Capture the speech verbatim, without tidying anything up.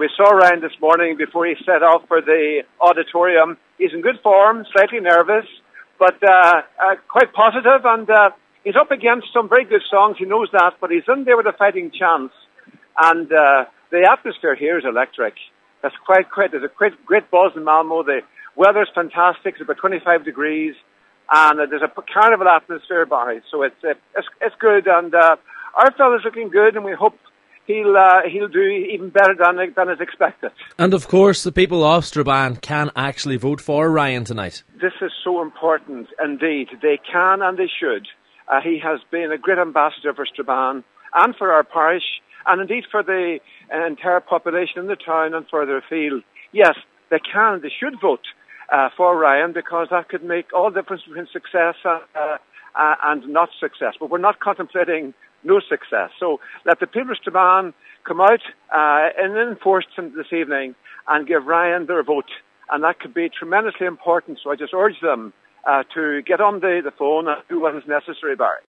we saw Ryan this morning before he set off for the auditorium. He's in good form, slightly nervous, but uh, uh, quite positive, and uh, he's up against some very good songs. He knows that, but he's in there with a fighting chance. And uh, the atmosphere here is electric. That's quite, quite, there's a great, great buzz in Malmo. The weather's fantastic. It's about twenty-five degrees. And uh, there's a carnival atmosphere, Barry. So it's, uh, it's, it's good. And uh, our fella's looking good, and we hope he'll, uh, he'll do even better than, than is expected. And of course, the people of Strabane can actually vote for Ryan tonight. This is so important indeed. They can and they should. Uh, he has been a great ambassador for Strabane and for our parish, and indeed for the uh, entire population in the town and further afield. Yes, they can, they should vote uh, for Ryan, because that could make all the difference between success uh, uh, and not success. But we're not contemplating no success. So let the people of Strabane come out uh, in force this evening and give Ryan their vote. And that could be tremendously important. So I just urge them uh, to get on the, the phone and do what is necessary, Barry.